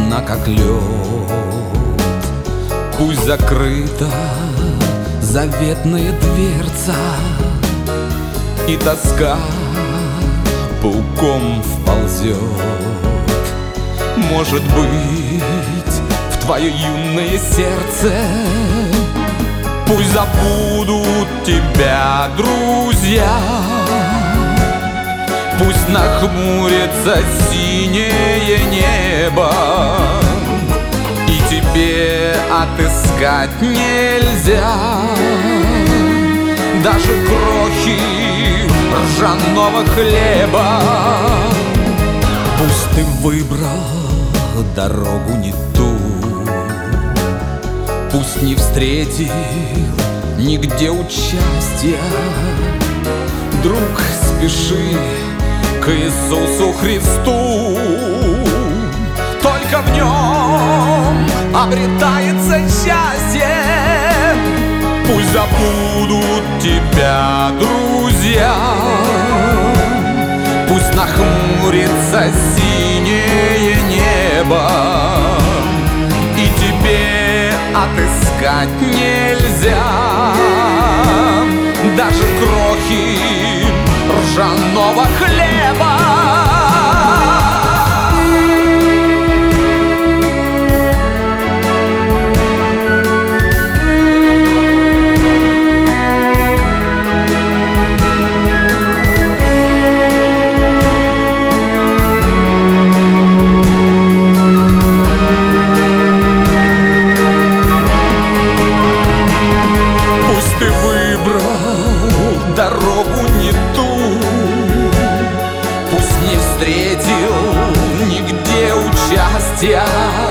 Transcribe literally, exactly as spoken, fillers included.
холодна, как лед. Пусть закрыта заветная дверца, и тоска пауком вползет. Может быть, в твое юное сердце пусть забудут тебя друзья, пусть нахмурится синее небо, и тебе отыскать нельзя даже крохи ржаного хлеба. Пусть ты выбрал дорогу не ту, пусть не встретил нигде участия. Друг, спеши к Иисусу Христу, только в нем обретается счастье. Пусть забудут тебя друзья, пусть нахмурится синее небо, и тебе отыскать нельзя даже крохи ржаного хлеба. Дорогу не ту, пусть не встретил нигде участия.